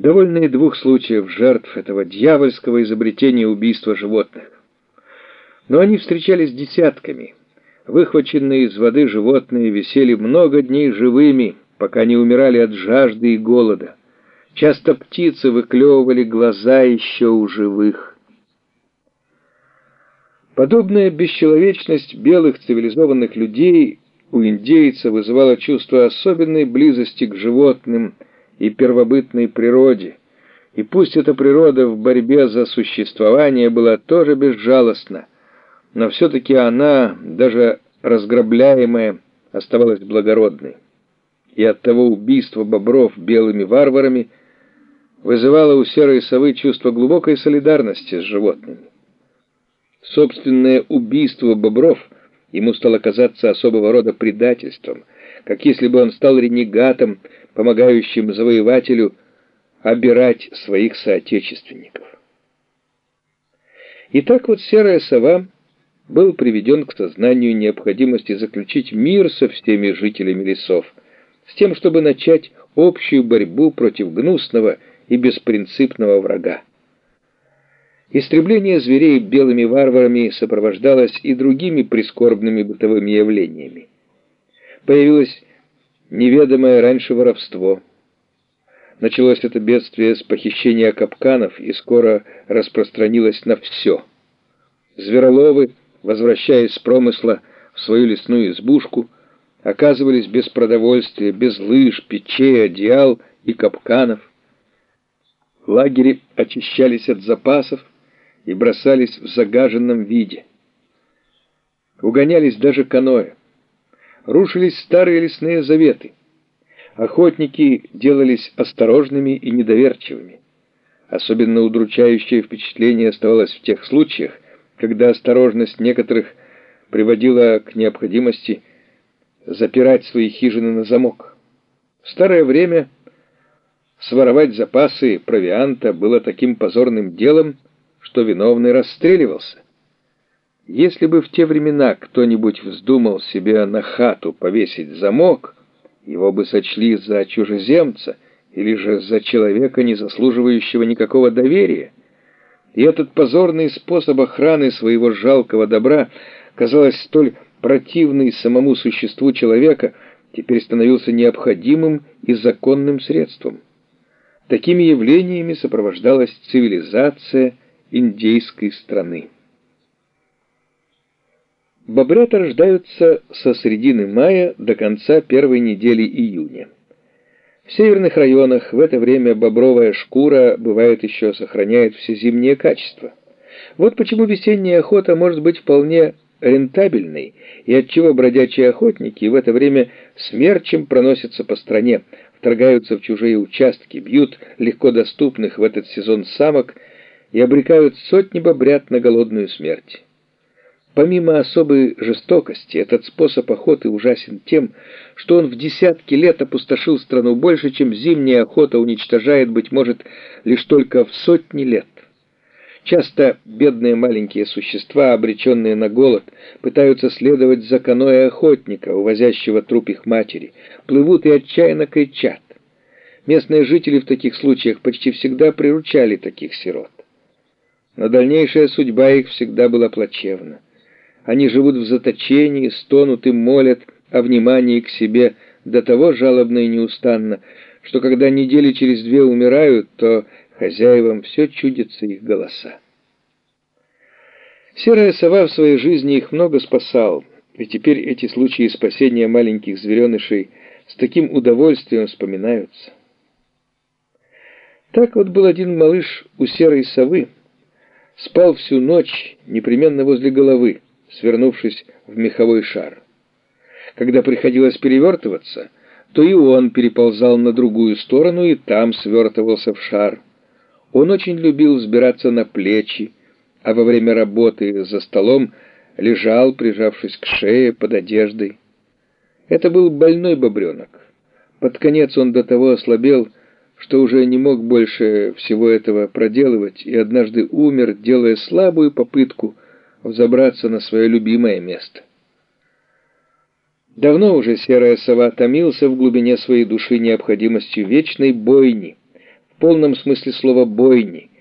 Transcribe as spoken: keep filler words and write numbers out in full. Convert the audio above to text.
Довольно и двух случаев жертв этого дьявольского изобретения убийства животных. Но они встречались десятками. Выхваченные из воды животные висели много дней живыми, пока не умирали от жажды и голода. Часто птицы выклевывали глаза еще у живых. Подобная бесчеловечность белых цивилизованных людей у индейца вызывала чувство особенной близости к животным и первобытной природе, и пусть эта природа в борьбе за существование была тоже безжалостна, но все-таки она, даже разграбляемая, оставалась благородной. И оттого убийство бобров белыми варварами вызывало у серой совы чувство глубокой солидарности с животными. Собственное убийство бобров ему стало казаться особого рода предательством, как если бы он стал ренегатом, помогающим завоевателю обирать своих соотечественников. И так вот серая сова был приведен к сознанию необходимости заключить мир со всеми жителями лесов, с тем, чтобы начать общую борьбу против гнусного и беспринципного врага. Истребление зверей белыми варварами сопровождалось и другими прискорбными бытовыми явлениями. Появилось неведомое раньше воровство. Началось это бедствие с похищения капканов и скоро распространилось на все. Звероловы, возвращаясь с промысла в свою лесную избушку, оказывались без продовольствия, без лыж, печей, одеял и капканов. Лагери очищались от запасов и бросались в загаженном виде. Угонялись даже каноэ. Рушились старые лесные заветы. Охотники делались осторожными и недоверчивыми. Особенно удручающее впечатление оставалось в тех случаях, когда осторожность некоторых приводила к необходимости запирать свои хижины на замок. В старое время своровать запасы провианта было таким позорным делом, что виновный расстреливался. Если бы в те времена кто-нибудь вздумал себе на хату повесить замок, его бы сочли за чужеземца или же за человека, не заслуживающего никакого доверия. И этот позорный способ охраны своего жалкого добра, казалось, столь противный самому существу человека, теперь становился необходимым и законным средством. Такими явлениями сопровождалась цивилизация индейской страны. Бобрята рождаются со середины мая до конца первой недели июня. В северных районах в это время бобровая шкура, бывает, еще сохраняет все зимние качества. Вот почему весенняя охота может быть вполне рентабельной, и отчего бродячие охотники в это время смерчем проносятся по стране, вторгаются в чужие участки, бьют легко доступных в этот сезон самок и обрекают сотни бобрят на голодную смерть. Помимо особой жестокости, этот способ охоты ужасен тем, что он в десятки лет опустошил страну больше, чем зимняя охота уничтожает, быть может, лишь только в сотни лет. Часто бедные маленькие существа, обреченные на голод, пытаются следовать за каноэ охотника, увозящего труп их матери, плывут и отчаянно кричат. Местные жители в таких случаях почти всегда приручали таких сирот. Но дальнейшая судьба их всегда была плачевна. Они живут в заточении, стонут и молят о внимании к себе до того жалобно и неустанно, что когда недели через две умирают, то хозяевам все чудятся их голоса. Серая сова в своей жизни их много спасал, и теперь эти случаи спасения маленьких зверенышей с таким удовольствием вспоминаются. Так вот был один малыш у серой совы, спал всю ночь непременно возле головы, свернувшись в меховой шар. Когда приходилось перевертываться, то и он переползал на другую сторону и там свертывался в шар. Он очень любил взбираться на плечи, а во время работы за столом лежал, прижавшись к шее под одеждой. Это был больной бобренок. Под конец он до того ослабел, что уже не мог больше всего этого проделывать, и однажды умер, делая слабую попытку взобраться на свое любимое место. Давно уже серая сова томился в глубине своей души необходимостью вечной бойни, полном смысле слова бойни,